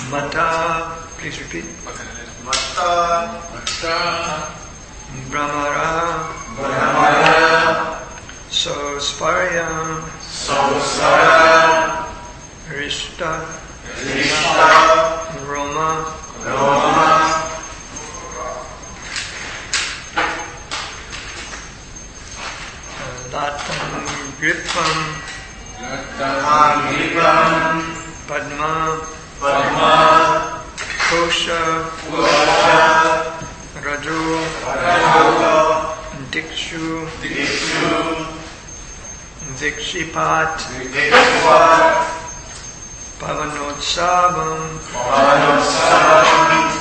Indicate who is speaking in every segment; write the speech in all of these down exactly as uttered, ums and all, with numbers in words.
Speaker 1: Mata, please repeat.
Speaker 2: Mata, Mata,
Speaker 1: Brahmara,
Speaker 2: Brahmara,
Speaker 1: Sosparya,
Speaker 2: Sosara,
Speaker 1: Rishta,
Speaker 2: Rishta,
Speaker 1: Roma,
Speaker 2: Roma,
Speaker 1: Latam, Gripam,
Speaker 2: Latam, Gripam,
Speaker 1: Padma,
Speaker 2: Padma,
Speaker 1: Kosha,
Speaker 2: Kosha,
Speaker 1: Raju,
Speaker 2: Raju,
Speaker 1: Dikshu,
Speaker 2: Dikshu,
Speaker 1: Dikshipat,
Speaker 2: Dikshipat,
Speaker 1: Pavanotsavam,
Speaker 2: Pavanotsavam,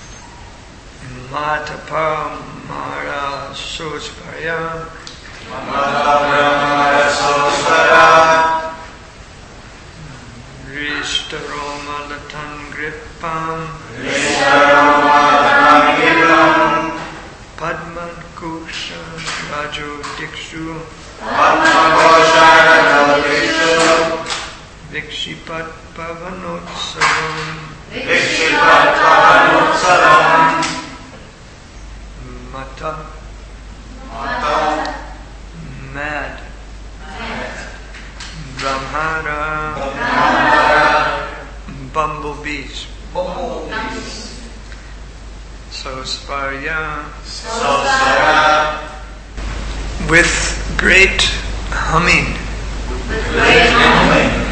Speaker 1: Matapa, Mara, Sosparya,
Speaker 2: Mata Brahmara Sosara,
Speaker 1: Rishta Roma Latan Gripam,
Speaker 2: Rishtarama Dhanagirам,
Speaker 1: Padman Kusha Raju Dikshu,
Speaker 2: Padma Kosha Raju
Speaker 1: Vikshipat Pavanotsavam,
Speaker 2: Dikshipat Pavanotsavam,
Speaker 1: Mata,
Speaker 2: Mata,
Speaker 1: Mad, Brahmara,
Speaker 2: Brahmara,
Speaker 1: Bumblebees,
Speaker 2: Bumblebees,
Speaker 1: Sosparya,
Speaker 2: Sosara,
Speaker 1: with great humming,
Speaker 2: great humming,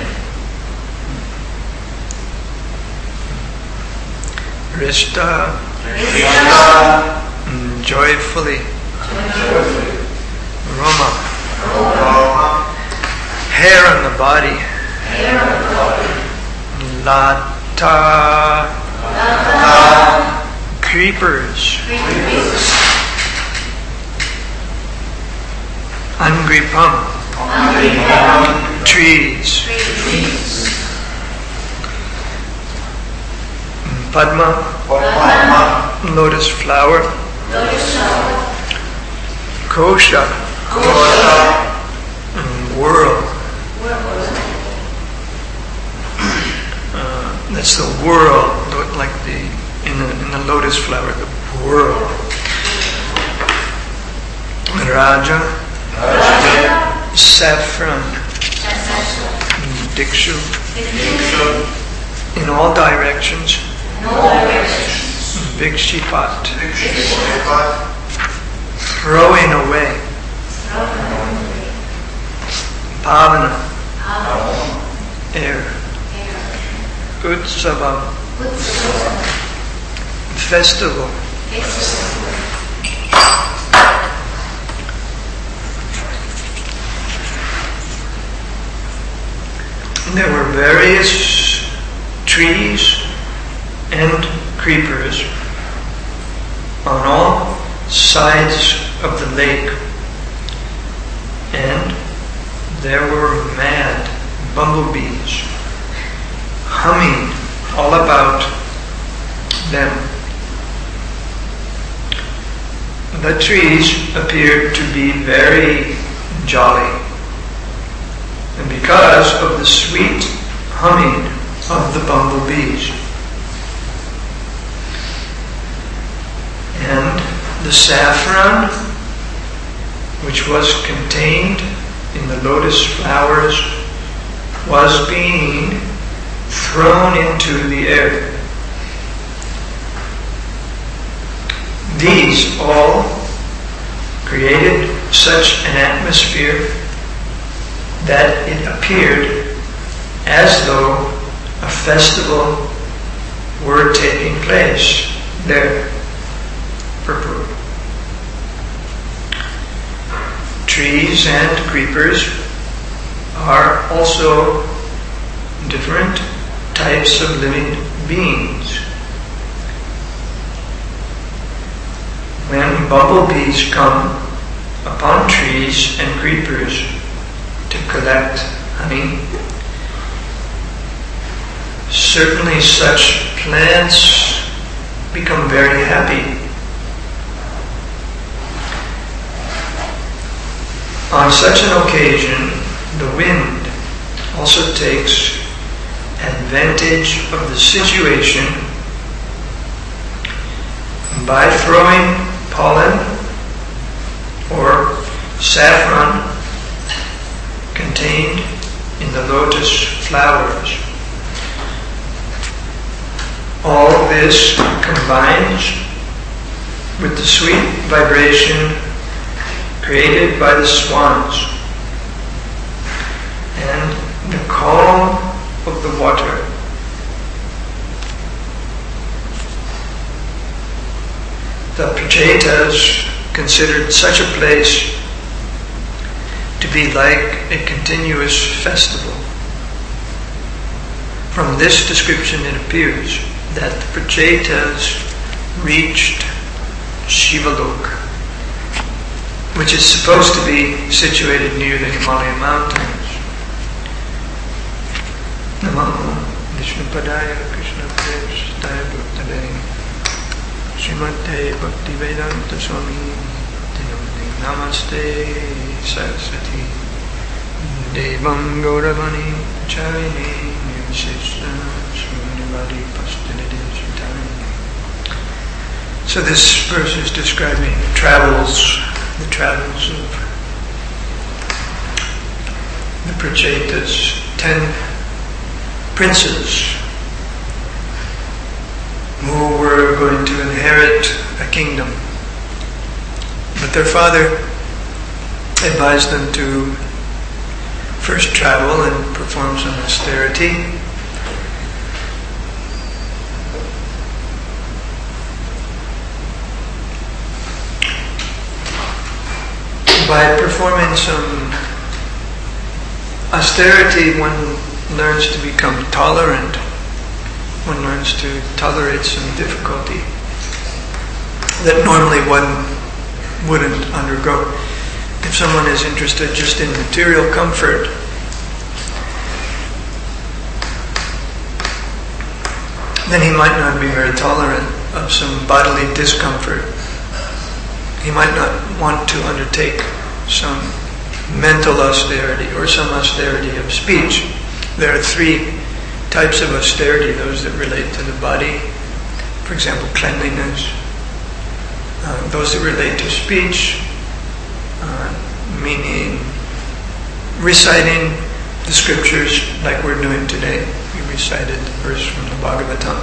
Speaker 1: Rishta,
Speaker 2: Rishta,
Speaker 1: joyfully,
Speaker 2: joyfully,
Speaker 1: Roma,
Speaker 2: Roma,
Speaker 1: hair on the body,
Speaker 2: hair on the body,
Speaker 1: Lata,
Speaker 2: Lata,
Speaker 1: creepers,
Speaker 2: creepers,
Speaker 1: Angripam,
Speaker 2: Angripam,
Speaker 1: trees,
Speaker 2: trees,
Speaker 1: Padma,
Speaker 2: Padma,
Speaker 1: lotus flower,
Speaker 2: lotus flower,
Speaker 1: Kosha,
Speaker 2: Kosha,
Speaker 1: whirl. Uh, that's the whirl, like the in the in the lotus flower, the whirl. Raja,
Speaker 2: Raja,
Speaker 1: saffron, Dikshu,
Speaker 2: Dikshu,
Speaker 1: in all directions,
Speaker 2: in all directions,
Speaker 1: Vikshipat,
Speaker 2: Vikshipat,
Speaker 1: throwing away, Pavana, air, Utsavam, festival, there were various trees and creepers on all sides of the lake, and there were mad bumblebees humming all about them. The trees appeared to be very jolly, and because of the sweet humming of the bumblebees and the saffron which was contained in the lotus flowers was being thrown into the air. These all created such an atmosphere that it appeared as though a festival were taking place there. Purport. Trees and creepers are also different types of living beings. When bumblebees come upon trees and creepers to collect honey, certainly such plants become very happy. On such an occasion, the wind also takes advantage of the situation by throwing pollen or saffron contained in the lotus flowers. All this combines with the sweet vibration created by the swans and the calm of the water. The Prachetas considered such a place to be like a continuous festival. From this description it appears that the Prachetas reached Shivaloka, which is supposed to be situated near the Himalayan mountains. Namo Vishnupadaya Krishna Prestaya Bhaktadaya Srimate Bhaktivedanta Swami Namaste Saraswati Devam Gauravani Charini Nirvisishna Srinivadi Pastinidhi Sutani. So this verse is describing travels, the travels of the Prachetas, ten princes who were going to inherit a kingdom. But their father advised them to first travel and perform some austerity. By performing some austerity, one learns to become tolerant. One learns to tolerate some difficulty that normally one wouldn't undergo. If someone is interested just in material comfort, then he might not be very tolerant of some bodily discomfort. He might not want to undertake some mental austerity or some austerity of speech. There are three types of austerity: those that relate to the body, for example, cleanliness; uh, those that relate to speech, uh, meaning reciting the scriptures like we're doing today. We recited the verse from the Bhagavatam.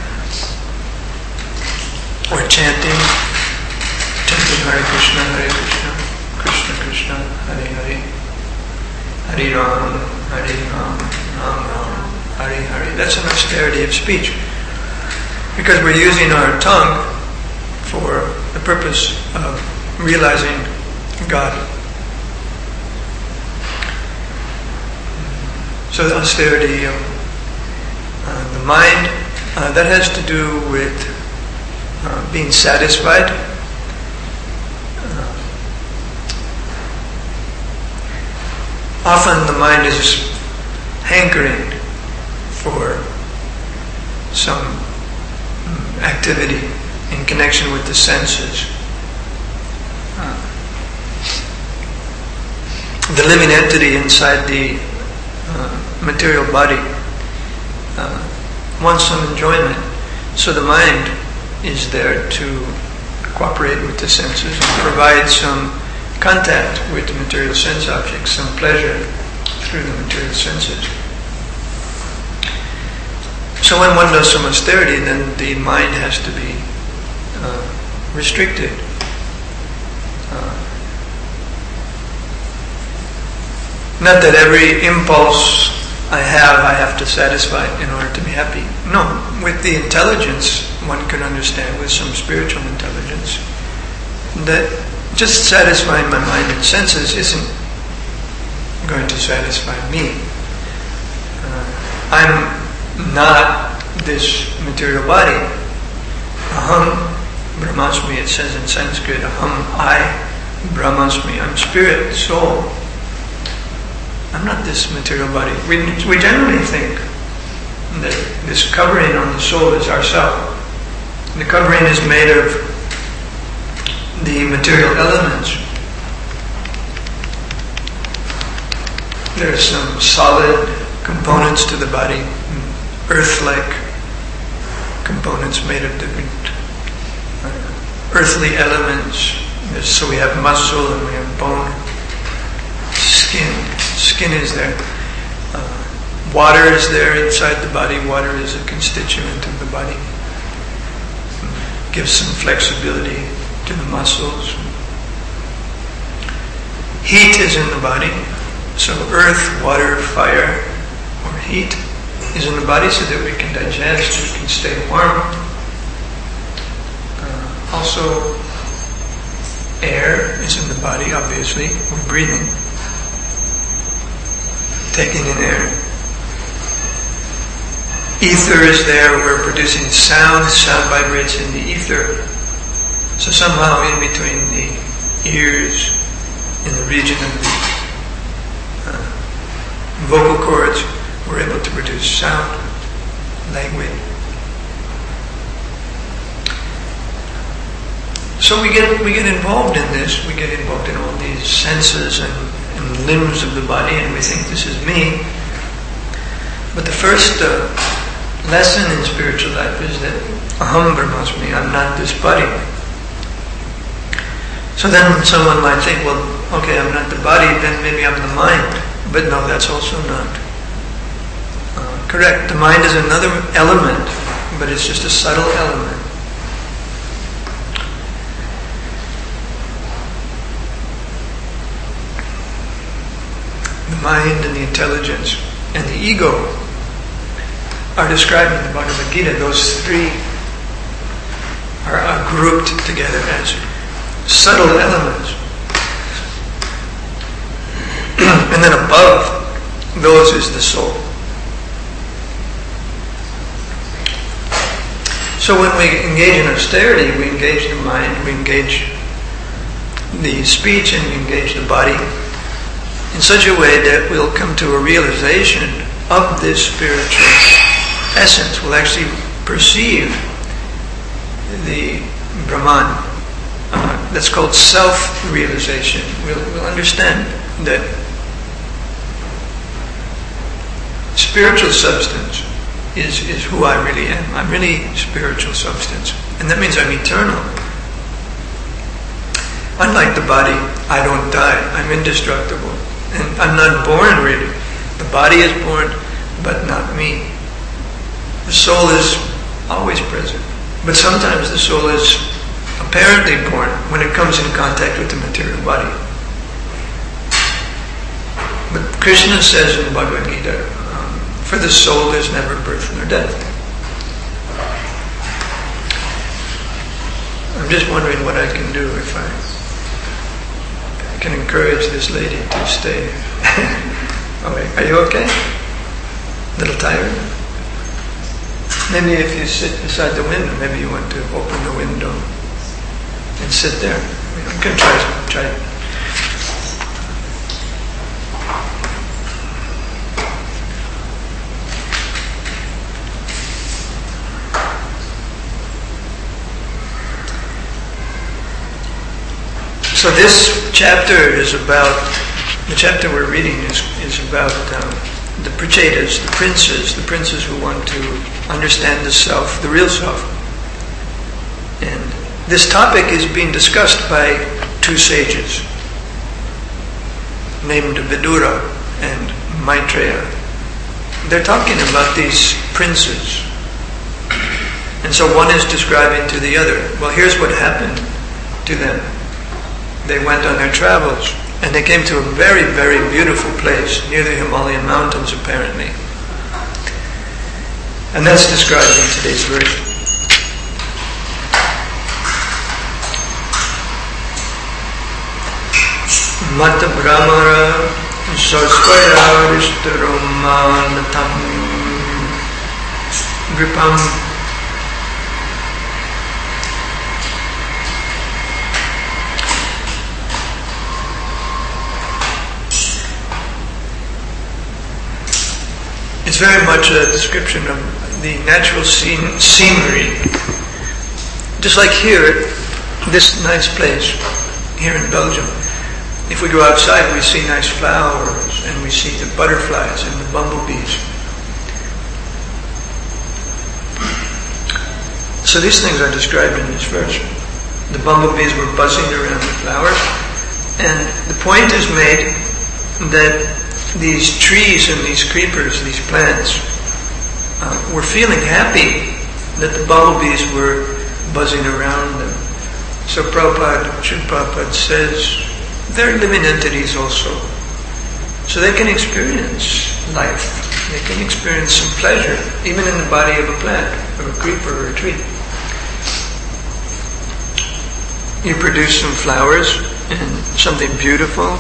Speaker 1: Or chanting, chanting Hare Krishna, Hare Krishna, Krishna Krishna, Hare Hare, Hare Ram, Hare Ram, Ram Ram, Hare Hare. That's an austerity of speech, because we're using our tongue for the purpose of realizing God. So the austerity of uh, the mind, uh, that has to do with uh, being satisfied. Uh, often the mind is hankering for some activity in connection with the senses. Uh, the living entity inside the uh, material body uh, wants some enjoyment, so the mind is there to cooperate with the senses and provide some contact with the material sense objects, some pleasure through the material senses. So when one does some austerity, then the mind has to be uh, restricted. Uh, not that every impulse I have, I have to satisfy in order to be happy. No, with the intelligence, one can understand, with some spiritual intelligence, that just satisfying my mind and senses isn't going to satisfy me. Uh, I'm not this material body. Aham Brahmasmi, it says in Sanskrit. Aham, I, Brahmasmi. I'm spirit, soul. I'm not this material body. We, we generally think that this covering on the soul is ourself. The covering is made of the material elements. There are some solid components to the body, earth-like components made of different uh, earthly elements. So we have muscle and we have bone, skin. Skin is there. Uh, water is there inside the body. Water is a constituent of the body. It gives some flexibility to the muscles. Heat is in the body. So earth, water, fire, or heat is in the body so that we can digest, we can stay warm. Uh, also, air is in the body, obviously. We're breathing, taking in air. Ether is there, we're producing sound. Sound vibrates in the ether. So somehow in between the ears, in the region of the uh, vocal cords, we're able to produce sound, language. So we get we get involved in this, we get involved in all these senses and, and limbs of the body, and we think this is me. But the first uh, lesson in spiritual life is that aham brahmasmi, I'm not this body. So then someone might think, well, okay, I'm not the body, then maybe I'm the mind. But no, that's also not uh, correct. The mind is another element, but it's just a subtle element. The mind and the intelligence and the ego are described in the Bhagavad Gita. Those three are, are grouped together as subtle elements. And then above those is the soul. So when we engage in austerity, we engage the mind, we engage the speech, and we engage the body in such a way that we'll come to a realization of this spiritual essence. We'll actually perceive the Brahman. Uh, that's called self-realization. We'll, we'll understand that spiritual substance is, is who I really am. I'm really spiritual substance. And that means I'm eternal. Unlike the body, I don't die. I'm indestructible. And I'm not born really. The body is born, but not me. The soul is always present. But sometimes the soul is apparently born when it comes in contact with the material body. But Krishna says in Bhagavad Gita, um, for the soul there's never birth nor death. I'm just wondering what I can do if I, I can encourage this lady to stay. Okay, are you okay? A little tired? Maybe if you sit beside the window, maybe you want to open the window and sit there. You can try, try it. So this chapter is about, the chapter we're reading is, is about um, the prachetas, the princes, the princes who want to understand the self, the real self. And this topic is being discussed by two sages named Vidura and Maitreya. They're talking about these princes. And so one is describing to the other, well, here's what happened to them. They went on their travels and they came to a very, very beautiful place near the Himalayan mountains apparently. And that's described in today's verse. Mata Brahmara Sasvaya Rishtaromanatam Gripam. It's very much a description of the natural scene, scenery. Just like here, this nice place, here in Belgium. If we go outside, we see nice flowers, and we see the butterflies and the bumblebees. So these things are described in this verse. The bumblebees were buzzing around the flowers, and the point is made that these trees and these creepers, these plants, uh, were feeling happy that the bumblebees were buzzing around them. So Prabhupada, Srila Prabhupada says, they're living entities also. So they can experience life. They can experience some pleasure, even in the body of a plant, or a creeper, or a tree. You produce some flowers and something beautiful,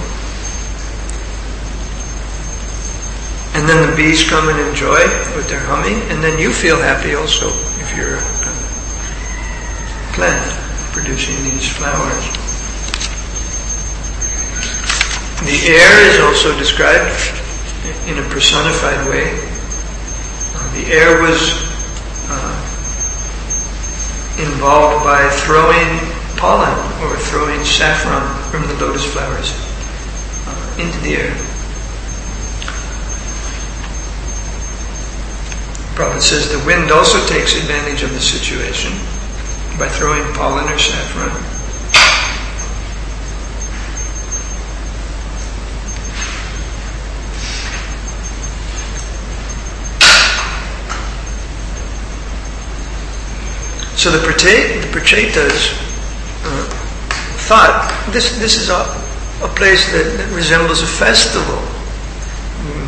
Speaker 1: and then the bees come and enjoy with their humming, and then you feel happy also if you're a plant producing these flowers. The air is also described in a personified way. The air was uh, involved by throwing pollen or throwing saffron from the lotus flowers uh, into the air. Prabhupada says the wind also takes advantage of the situation by throwing pollen or saffron. So the Prachetas uh, thought this this is a, a place that, that resembles a festival. Mm.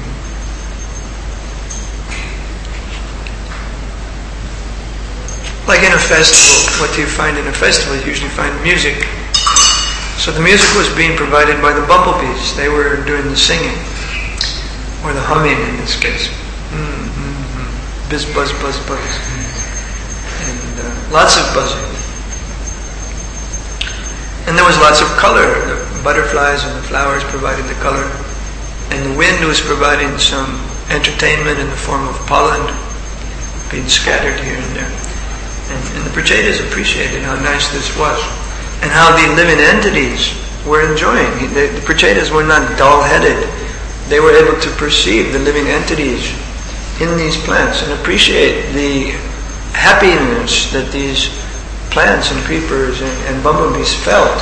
Speaker 1: Like in a festival, what do you find in a festival? You usually find music. So the music was being provided by the bumblebees. They were doing the singing, or the humming in this case. Mm-hmm. Bizz, buzz, buzz, buzz. And uh, lots of buzzing. And there was lots of color. The butterflies and the flowers provided the color. And the wind was providing some entertainment in the form of pollen being scattered here and there. And, and the Prachetas appreciated how nice this was. And how the living entities were enjoying. The, the Prachetas were not dull-headed. They were able to perceive the living entities in these plants and appreciate the happiness that these plants and creepers and, and bumblebees felt.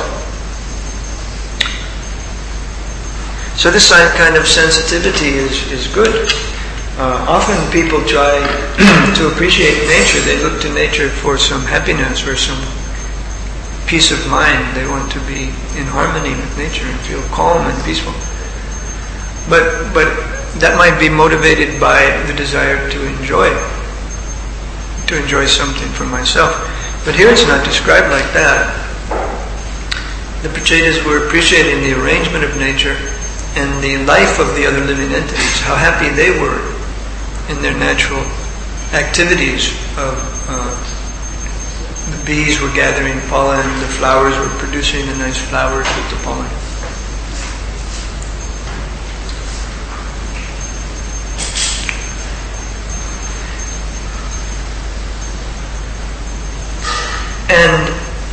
Speaker 1: So this kind of sensitivity is, is good. Uh, often people try to appreciate nature. They look to nature for some happiness or some peace of mind. They want to be in harmony with nature and feel calm and peaceful. But but that might be motivated by the desire to enjoy, to enjoy something for myself. But here it's not described like that. The Prachetas were appreciating the arrangement of nature and the life of the other living entities, how happy they were in their natural activities of uh, the bees were gathering pollen, the flowers were producing the nice flowers with the pollen. And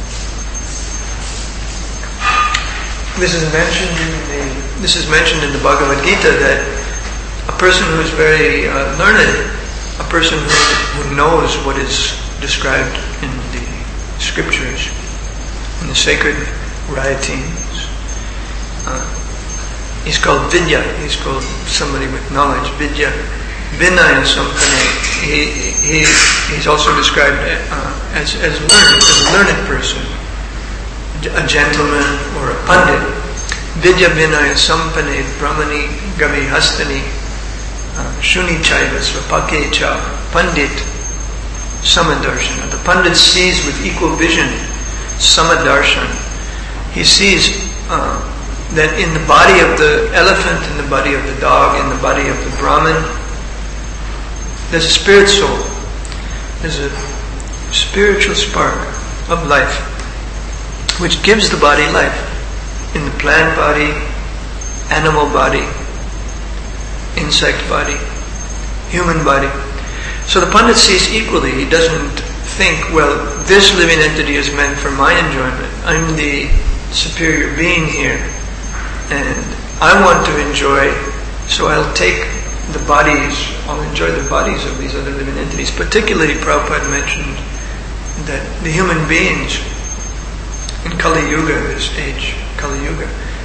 Speaker 1: this is mentioned in the this is mentioned in the Bhagavad Gita that a person who is very uh, learned, a person who, who knows what is described in the scriptures, in the sacred writings, uh, he's called Vidya. He's called somebody with knowledge. Vidya, Vinaya Sampane. He he he's also described uh, as as learned, as a learned person, a gentleman or a pandit. Vidya Vinaya Sampane Brahmani Gavi Hastani Shuni Chaiva Svapake Cha Pandit Samadarshana. The pandit sees with equal vision Samadarshan. He sees uh, that in the body of the elephant, in the body of the dog, in the body of the Brahmin, there's a spirit soul. There's a spiritual spark of life which gives the body life. In the plant body, animal body, insect body, human body. So the Pandit sees equally. He doesn't think, well, this living entity is meant for my enjoyment. I'm the superior being here, and I want to enjoy, so I'll take the bodies, I'll enjoy the bodies of these other living entities. Particularly, Prabhupada mentioned that the human beings in Kali Yuga, this age, Kali Yuga,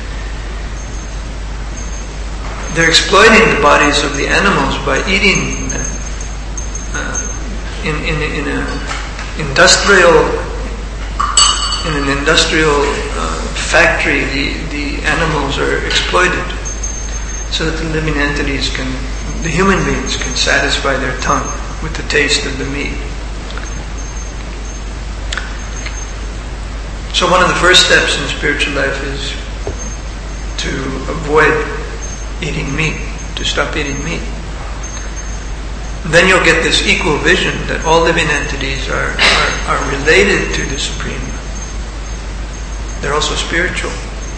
Speaker 1: they're exploiting the bodies of the animals by eating them. Uh, in, in, in a industrial, in an industrial uh, factory, the, the animals are exploited so that the living entities can, the human beings can satisfy their tongue with the taste of the meat. So one of the first steps in spiritual life is to avoid eating meat, to stop eating meat. Then you'll get this equal vision that all living entities are, are, are related to the Supreme. They're also spiritual.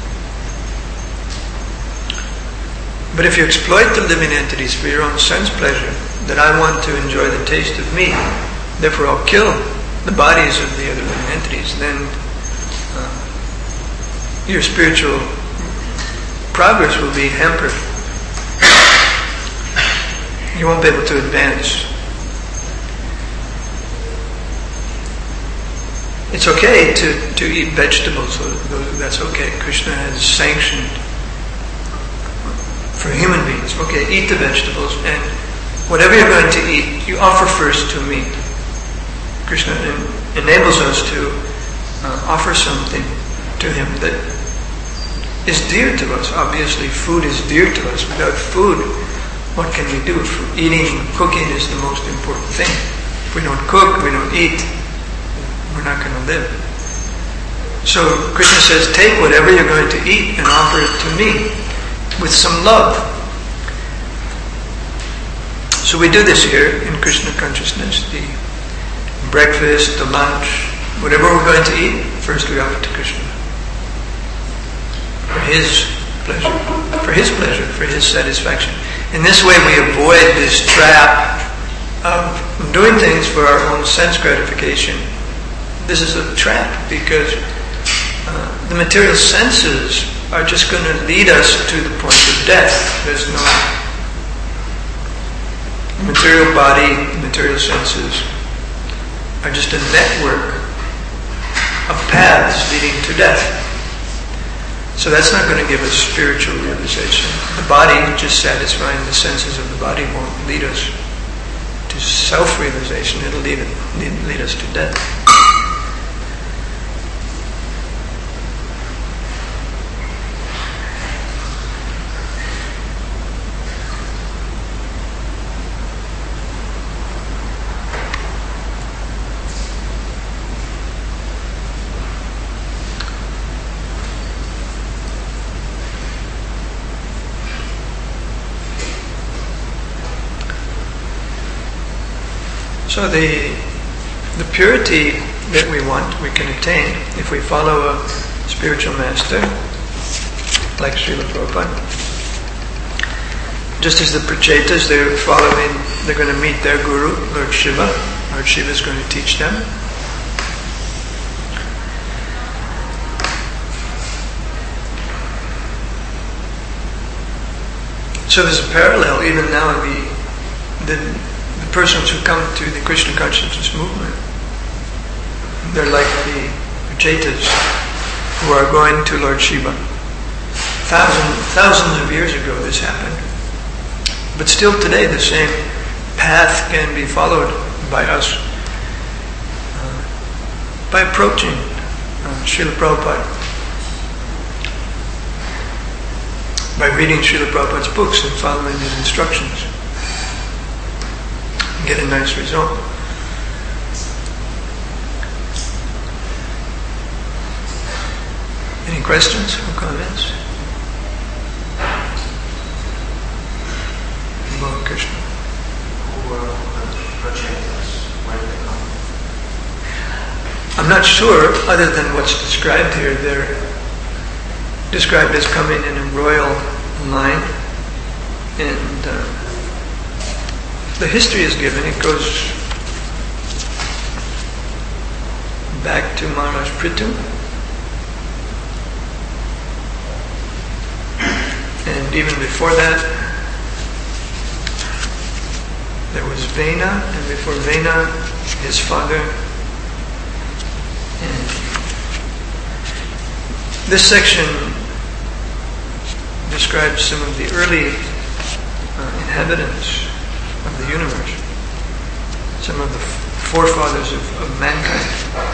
Speaker 1: But if you exploit the living entities for your own sense pleasure, that I want to enjoy the taste of meat, therefore I'll kill the bodies of the other living entities, then uh, your spiritual progress will be hampered. You won't be able to advance. It's okay to, to eat vegetables. That's okay. Krishna has sanctioned for human beings. Okay, eat the vegetables, and whatever you're going to eat, you offer first to me. Krishna en- enables us to uh, offer something to him that is dear to us. Obviously, food is dear to us. Without food, what can we do? Eating, cooking is the most important thing. If we don't cook, we don't eat, we're not going to live. So Krishna says, take whatever you're going to eat and offer it to me with some love. So we do this here in Krishna consciousness. The breakfast, the lunch, whatever we're going to eat, first we offer to Krishna. For his pleasure, for his pleasure, for his satisfaction. In this way we avoid this trap of doing things for our own sense gratification. This is a trap because uh, the material senses are just going to lead us to the point of death. There's no the material body, the material senses are just a network of paths leading to death. So that's not going to give us spiritual realization. The body, just satisfying the senses of the body, won't lead us to self-realization. It'll lead, lead, lead us to death. So the the purity that we want, we can attain if we follow a spiritual master like Srila Prabhupada. Just as the Prachetas, they're following, they're going to meet their guru, Lord Shiva. Lord Shiva is going to teach them. So there's a parallel even now. The the The persons who come to the Krishna consciousness movement, they're like the Prachetas who are going to Lord Shiva. Thousands, thousands of years ago this happened. But still today the same path can be followed by us uh, by approaching uh, Srila Prabhupada, by reading Srila Prabhupada's books and following his instructions. Get a nice result. Any questions or comments? Bhava Krishna.
Speaker 2: Who are the Prachetas? Where do they come?
Speaker 1: I'm not sure, other than what's described here. They're described as coming in a royal line, and uh, the history is given. It goes back to Maharaj Prithu, and even before that there was Vena, and before Vena his father This section describes some of the early uh, inhabitants of the universe, some of the forefathers of, of mankind.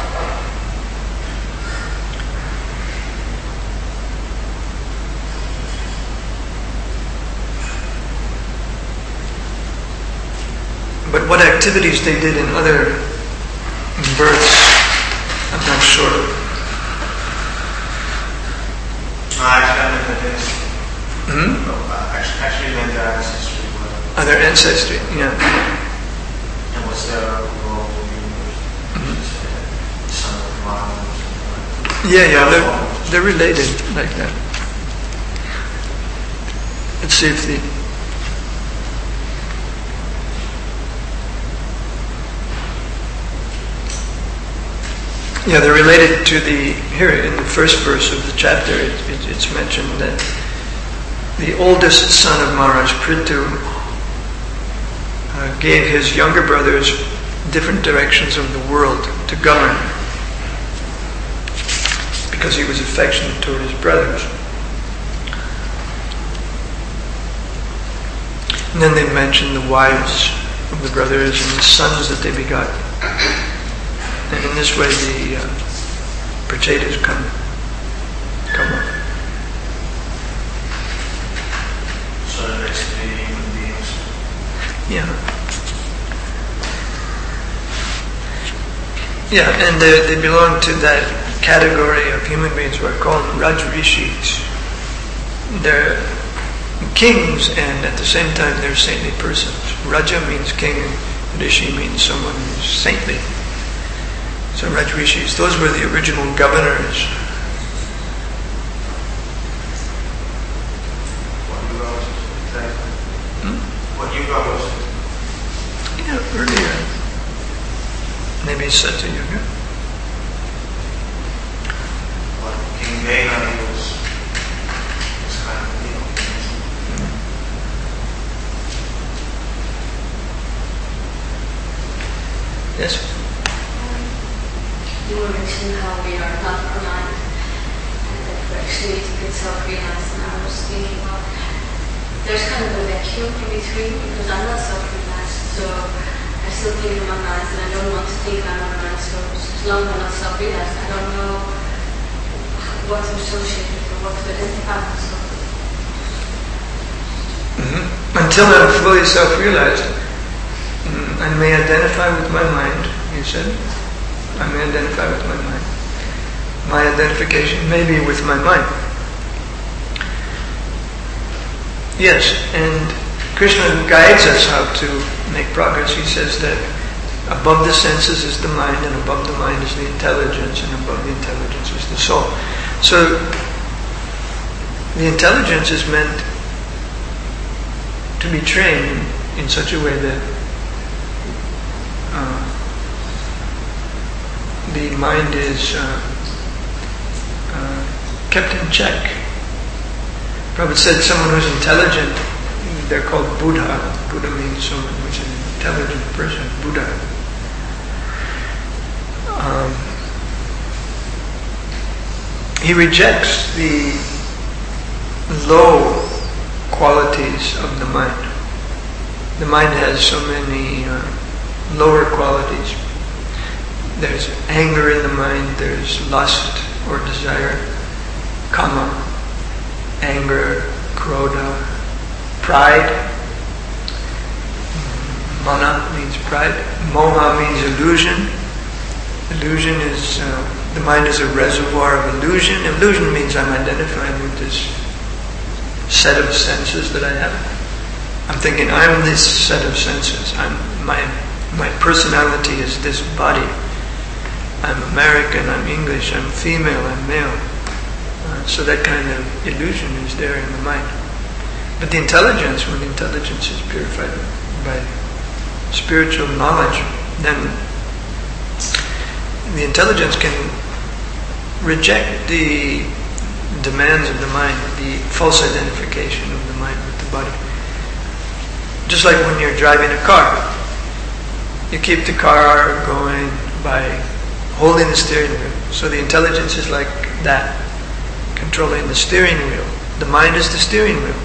Speaker 1: But what activities they did in other births, I'm not sure. Hmm?
Speaker 2: Actually, meant their ancestry.
Speaker 1: Oh, their ancestry, yeah.
Speaker 2: And what's their role in the universe? Mm-hmm. Son of Mars.
Speaker 1: Yeah, yeah, they're, they're related like that. Let's see if the... Yeah, they're related to the... Here, in the first verse of the chapter, it, it, it's mentioned that the oldest son of Maharaj Prithu uh, gave his younger brothers different directions of the world to govern because he was affectionate toward his brothers. And then they mentioned the wives of the brothers and the sons that they begot. And in this way the uh, prachetas come, come up.
Speaker 2: So they're basically human beings.
Speaker 1: Yeah. Yeah, and they, they belong to that category of human beings who are called Rajrishis. They're kings, and at the same time they're saintly persons. Raja means king, and Rishi means someone who's saintly. So Rajrishis, those were the original governors. Yeah, earlier. Maybe Satya Yuga.
Speaker 2: Well, King Vena was, was kind of, you know.
Speaker 1: Mm. Yes?
Speaker 3: Um, you were mentioning how we are not aligned and that we actually need to get self-realized, and I was thinking, well, there's kind of a vacuum in between because I'm not self-realized, so I still think in my mind and I don't want to think I'm not mind, so as long as I'm not self-realized, I don't know what to associate with or what to identify myself with.
Speaker 1: Mm-hmm. Until I'm fully self-realized, mm, I may identify with my mind, you said. I may identify with my mind. My identification may be with my mind. Yes, and Krishna guides us how to make progress. He says that above the senses is the mind, and above the mind is the intelligence, and above the intelligence is the soul. So, the intelligence is meant to be trained in such a way that uh, the mind is uh, uh, kept in check. Prabhupada said someone who's intelligent, they're called Buddha. Buddha means someone who's an intelligent person, Buddha. Um, he rejects the low qualities of the mind. The mind has so many uh, lower qualities. There's anger in the mind, there's lust or desire, kama, anger, krodha, pride. Mana means pride. Moha means illusion. Illusion is, uh, the mind is a reservoir of illusion. Illusion means I'm identifying with this set of senses that I have. I'm thinking I'm this set of senses. I'm my my personality is this body. I'm American, I'm English, I'm female, I'm male. Uh, so that kind of illusion is there in the mind. But the intelligence, when the intelligence is purified by spiritual knowledge, then the intelligence can reject the demands of the mind, the false identification of the mind with the body. Just like when you're driving a car. You keep the car going by holding the steering wheel. So the intelligence is like that. controlling the steering wheel. The mind is the steering wheel.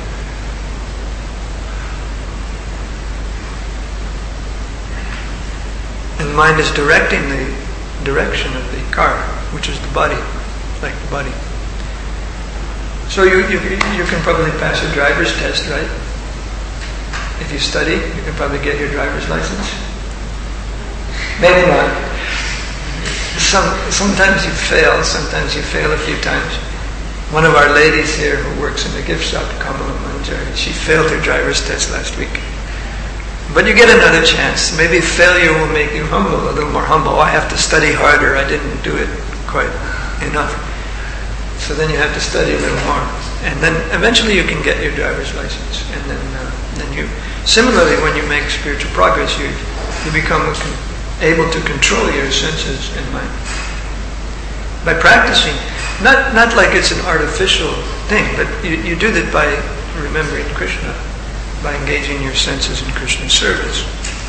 Speaker 1: And the mind is directing the direction of the car, which is the body, like the body. So you, you, you can probably pass a driver's test, right? If you study, you can probably get your driver's license. Maybe not. Some, sometimes you fail, sometimes you fail a few times. One of our ladies here who works in the gift shop, Kamala Manjari, she failed her driver's test last week. But you get another chance. Maybe failure will make you humble, a little more humble. Oh, I have to study harder. I didn't do it quite enough. So then you have to study a little more. And then eventually you can get your driver's license. And then uh, then you... Similarly, when you make spiritual progress, you, you become able to control your senses and mind. By practicing, not, not like it's an artificial thing, but you, you do that by remembering Krishna, by engaging your senses in Krishna's service.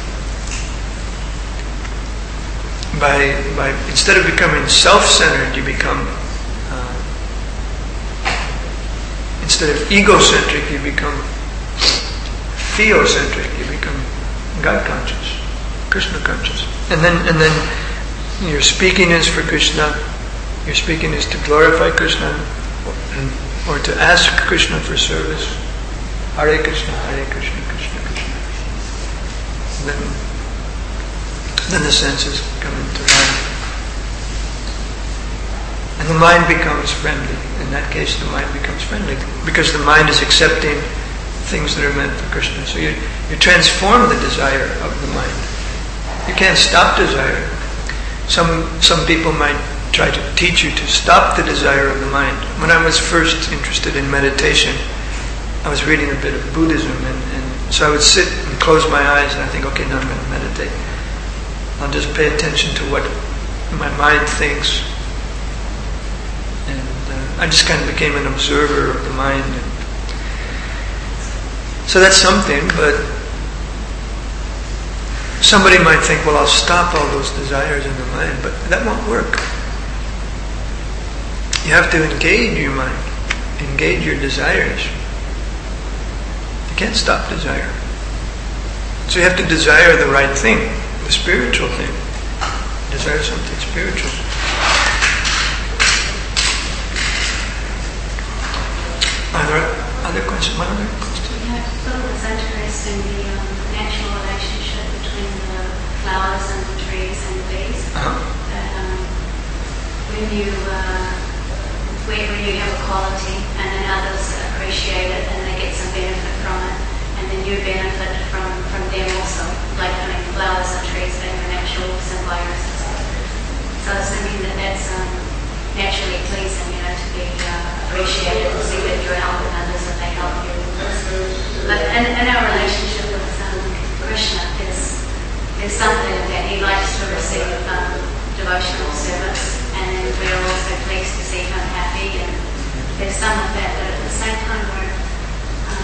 Speaker 1: By, by instead of becoming self-centered, you become uh, instead of egocentric, you become theocentric. You become God conscious, Krishna conscious, and then and then your speaking is for Krishna. Your speaking is to glorify Krishna, or, or to ask Krishna for service. Hare Krishna, Hare Krishna, Krishna Krishna. Then, then the senses come into line. And the mind becomes friendly. In that case, the mind becomes friendly. Because the mind is accepting things that are meant for Krishna. So you, you transform the desire of the mind. You can't stop desire. Some, some people might try to teach you to stop the desire of the mind. When I was first interested in meditation, I was reading a bit of Buddhism, and, and so I would sit and close my eyes and I think, okay, now I'm going to meditate. I'll just pay attention to what my mind thinks. And uh, I just kind of became an observer of the mind. And so that's something, but somebody might think, well, I'll stop all those desires in the mind, but that won't work. You have to engage your mind, engage your desires. You can't stop desire. So you have to desire the right thing, the spiritual thing. Desire something spiritual. Are there other questions? What other questions?
Speaker 4: Yeah, I thought it was interesting, the um, natural relationship between the flowers and the trees and the bees.
Speaker 1: Uh-huh.
Speaker 4: That um, when you uh, when you have a quality and then others appreciate it and they get some benefit from it, and then you benefit from, from them also. Like, I mean, flowers and trees being a natural symbiosis. So I was thinking that that's um, naturally pleasing, you know, to be uh, appreciated and see that you're helping others and they help you. But in, in our relationship with um, Krishna, there's, there's something that he likes to receive um, devotional service, and we're also pleased to see him happy, and there's some of that, but at the same time we're um,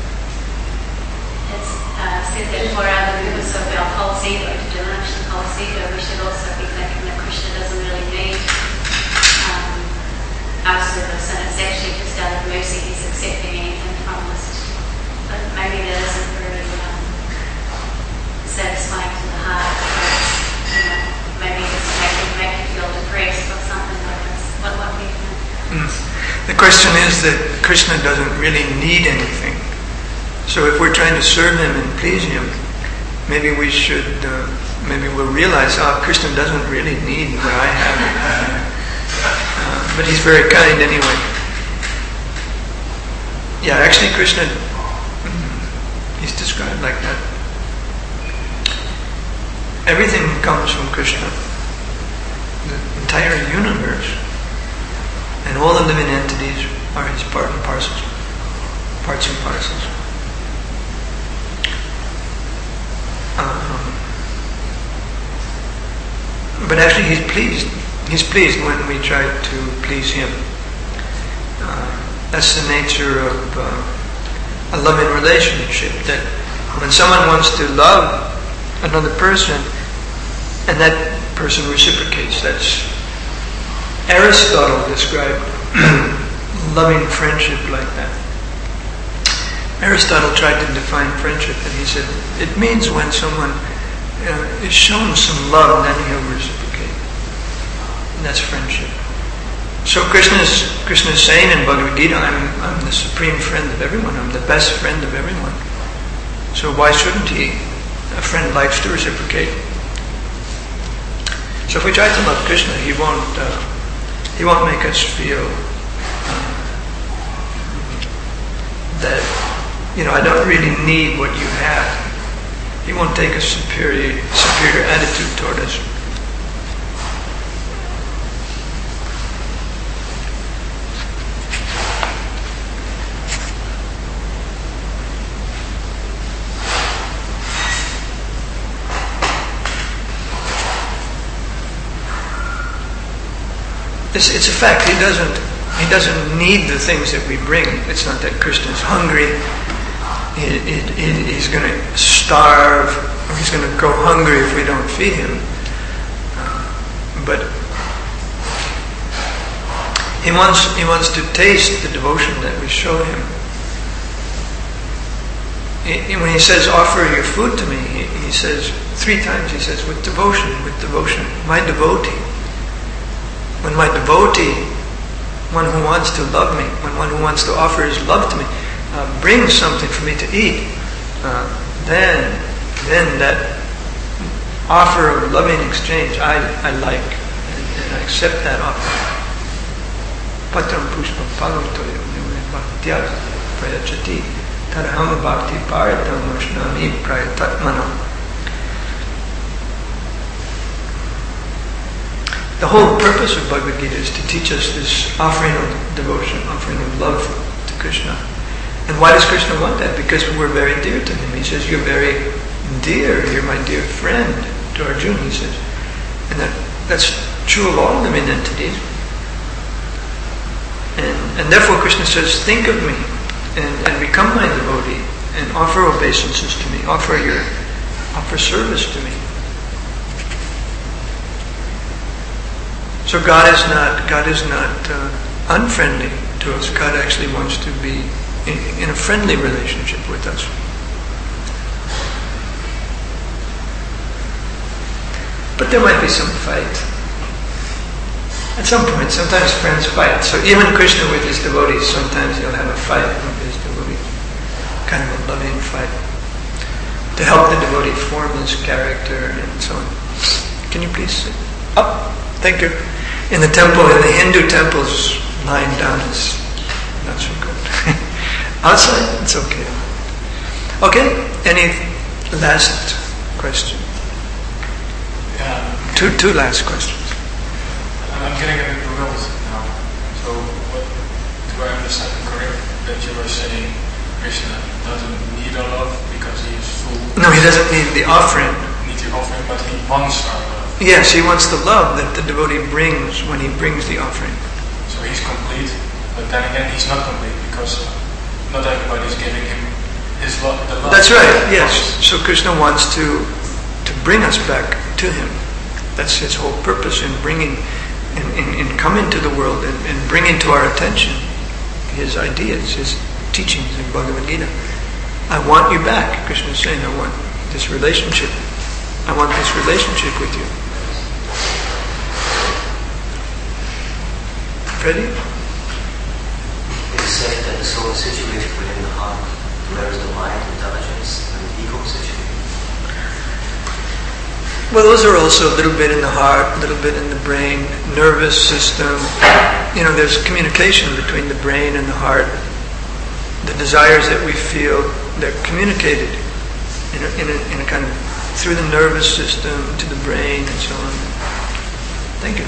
Speaker 4: it's uh, said that for our members of our Pulse Ego, to diminish the Pulse Ego, we should also be thinking that Krishna doesn't really need um, our service, and it's actually just out of mercy he's accepting anything from us. But maybe that isn't very um, satisfying to the heart. Because, you know, maybe it's making make you feel depressed or something like this. What, what do you think?
Speaker 1: Mm. The question is that Krishna doesn't really need anything. So if we're trying to serve him and please him, maybe we should, uh, maybe we'll realize, oh, Krishna doesn't really need what I have. Uh, but he's very kind anyway. Yeah, actually Krishna, he's described like that. Everything comes from Krishna. The entire universe and all the living entities are his part and parcels, parts and parcels. Um, but actually he's pleased. He's pleased when we try to please him. Uh, that's the nature of uh, a loving relationship, that when someone wants to love another person and that person reciprocates, that's Aristotle described loving friendship like that. Aristotle tried to define friendship, and he said it means when someone uh, is shown some love, then he'll reciprocate. And that's friendship. So Krishna is, Krishna is saying in Bhagavad Gita, I'm, I'm the supreme friend of everyone, I'm the best friend of everyone. So why shouldn't he? A friend likes to reciprocate. So if we try to love Krishna, he won't uh, he won't make us feel uh, that, you know, I don't really need what you have. He won't take a superior superior attitude toward us. It's, it's a fact. He doesn't. He doesn't need the things that we bring. It's not that Krishna's hungry. He, he, he, he's going to starve, or he's going to go hungry if we don't feed him. Uh, but he wants. He wants to taste the devotion that we show him. He, when he says, "Offer your food to me," he, he says three times. He says, "With devotion, with devotion, my devotee." When my devotee, one who wants to love me, when one who wants to offer his love to me, uh, brings something for me to eat, uh, then, then that offer of loving exchange, I, I like, and, and I accept that offer. Patram pushpam phalam toyam nivane bhaktyat prayachati taraham bhakti paritam ashnami prayatatmanam. The whole purpose of Bhagavad Gita is to teach us this offering of devotion, offering of love to Krishna. And why does Krishna want that? Because we're very dear to him. He says, you're very dear, you're my dear friend, to Arjuna, he says. And that, that's true of all living entities. And, and therefore Krishna says, think of me and, and become my devotee and offer obeisances to me, offer your offer service to me. So God is not God is not uh, unfriendly to us. God actually wants to be in, in a friendly relationship with us. But there might be some fight. At some point, sometimes friends fight. So even Krishna with his devotees, sometimes he'll have a fight with his devotees. Kind of a loving fight. To help the devotee form his character and so on. Can you please sit up? Thank you. In the temple, in the Hindu temples, lying down is not so good. Outside, it's okay. Okay, any last question?
Speaker 5: Yeah.
Speaker 1: Two, two last questions.
Speaker 5: I'm getting a bit bewildered now. So, what, do I understand correct that you were saying Krishna doesn't need our love because he is full?
Speaker 1: No, he doesn't need the offering.
Speaker 5: Need the offering, but he wants our love.
Speaker 1: Yes, he wants the love that the devotee brings when he brings the offering.
Speaker 5: So he's complete, but then again he's not complete because not everybody is giving him his love. The love.
Speaker 1: That's right, yes. So Krishna wants to to bring us back to him. That's his whole purpose in bringing, in, in, in coming to the world and, and bringing to our attention his ideas, his teachings in Bhagavad Gita. I want you back, Krishna is saying, I want this relationship. I want this relationship with you. Ready?
Speaker 2: It is said that the soul is situated within the heart, whereas the mind, intelligence, and the ego situated.
Speaker 1: Well, those are also a little bit in the heart, a little bit in the brain, nervous system. You know, there's communication between the brain and the heart. The desires that we feel, they're communicated in a, in a, in a kind of through the nervous system to the brain and so on. Thank you.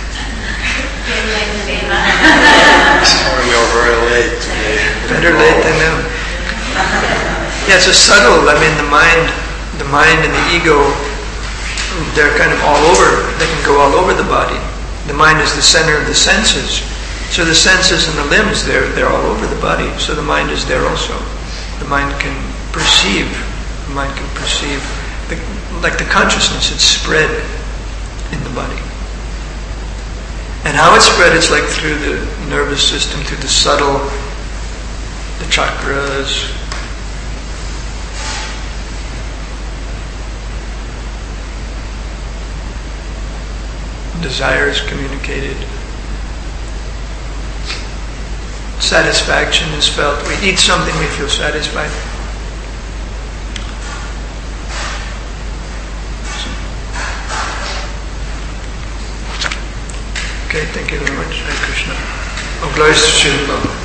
Speaker 6: Sorry, we are very late today.
Speaker 1: Better late than never. Yeah, it's a subtle. I mean, the mind, the mind and the ego, they're kind of all over. They can go all over the body. The mind is the center of the senses. So the senses and the limbs, they're they're all over the body. So the mind is there also. The mind can perceive. The mind can perceive. The, like the consciousness, it's spread in the body. And how it's spread, it's like through the nervous system, through the subtle, the chakras. Desire is communicated. Satisfaction is felt. We eat something, we feel satisfied. Okay, thank you very much. Hare Krishna. Oh, glories to Srila Prabhupada.